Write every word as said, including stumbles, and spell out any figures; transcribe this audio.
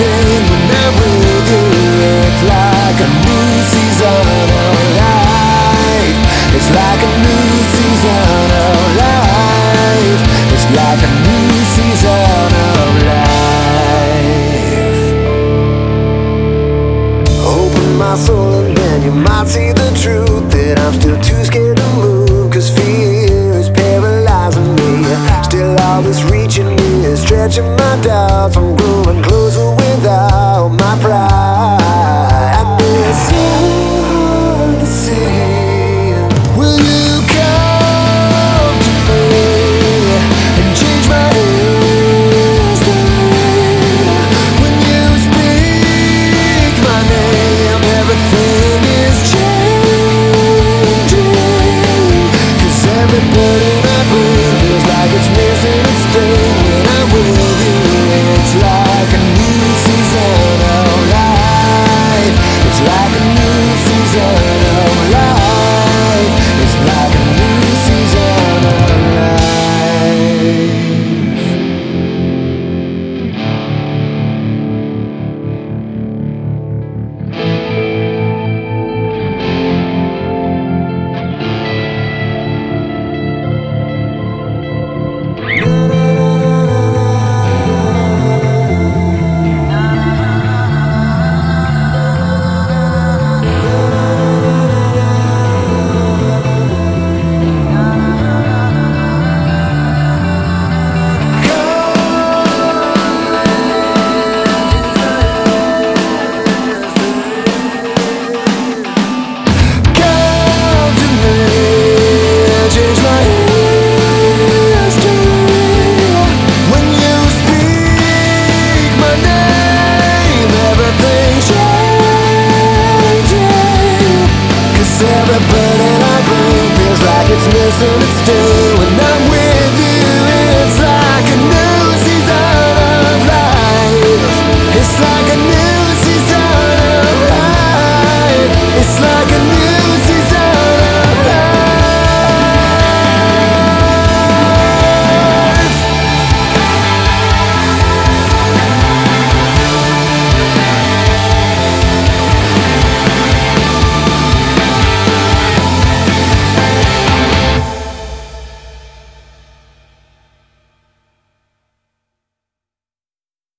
everything when I'm with you. It's like a new season of life. It's like a new season of life. It's like a new season of life. Open my soul and then you might see the truth, that I'm still too scared to move, cause fear is paralyzing me. Still all this reaching me is stretching my doubts. I'm growing closer